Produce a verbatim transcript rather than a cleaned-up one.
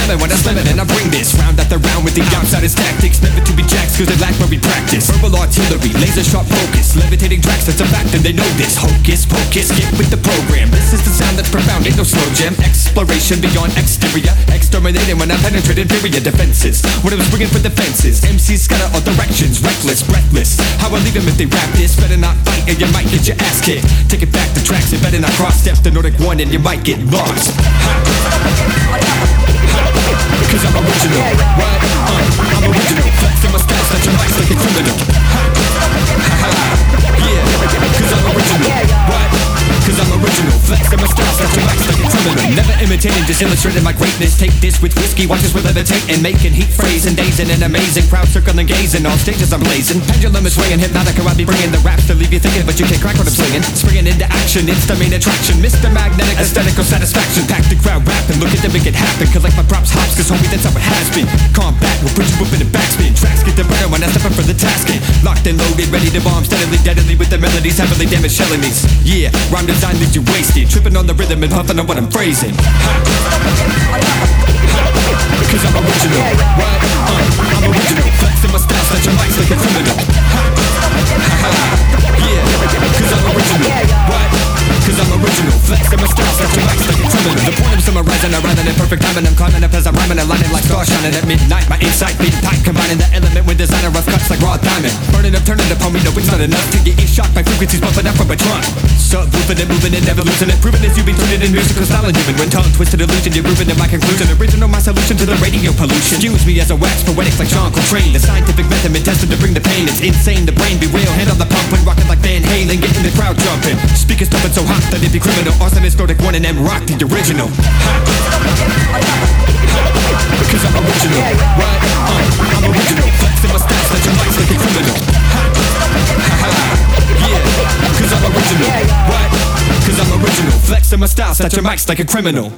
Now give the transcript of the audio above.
lemon when I slam it and I bring this round after round with the outsiders tactics. Never to be jacks cause they lack where we practice. Verbal artillery, laser sharp focus. Levitating tracks, that's a fact and they know this. Hocus pocus, get with the program. This is the sound that's profound, ain't no slow jam. Exploration beyond exterior. Exterminating when I penetrate inferior defenses. When I was bringing for the fences. M Cs scatter all directions, reckless, breathless. How I leave them if they rap this. Better not fight or you might get your ass kicked. Take it back to tracks, you better not cross step the Nordic one and you might get lost. Cause I'm original, what? Uh, I'm original, flexing my style, such a mic like a criminal. Yeah, cause I'm original, what? Cause I'm original, flexing my style, such a mic like a criminal. Never imitating, just illustrating my greatness. Take this with whiskey, watch us with levitating. Making heat, phrasing, dazing, an amazing crowd circling, gazing. On stages I'm blazing, pendulum is swinging, hypnotic. I'll be bringing the raps to leave you thinking, but you can't crack what I'm slinging. Springing into action, it's the main attraction. Mister Magnetic, aesthetical satisfaction. Pack the crowd rapping, look at them make it happen. Collect my props, hops, cause homie that's how it has been. Combat, we'll put you up in the backspin. Tracks get the better when I step up for the tasking. Locked and loaded, ready to bomb steadily, deadly with the melodies, heavily damaged shelling these. Yeah, rhyme design leaves you wasted. Tripping on the rhythm and puffing on what I'm phrasing. Cause I'm original, what? Uh, I'm original, flexing my style, such a mic like a criminal. Yeah, cause I'm original, what? Cause I'm original, flexing my style, such a mic like a criminal. The point of summarizing, I rhyme in perfect timing. I'm climbing up as I'm rhyming, aligning like stars shining at midnight. My insight being tight, combining the element with designer rough cuts like raw diamond. Burning up, turning up, homie, no it's not enough to get you shocked by frequencies bumping up from a trunk. Subwoofing and moving and never losing it. Proving as you've been tuning in musical style and human. When tongue twisted illusion, you're grooving in my conclusion. Original, my solution to the radio pollution. Use me as a wax poetic like John Coltrane. The scientific method been tested to bring the pain. It's insane, the brain be real. Hand on the pump when rocking like Van Halen. Getting the crowd jumping. Speakers thumping so hot that it be criminal. Awesome, it's Nordic one and M rock the original. Cause I'm original, what? Uh, I'm original, flexing my style, such a mic like a criminal. Yeah, cause I'm original, what? Cause I'm original, flexing my style, such a mic like a criminal.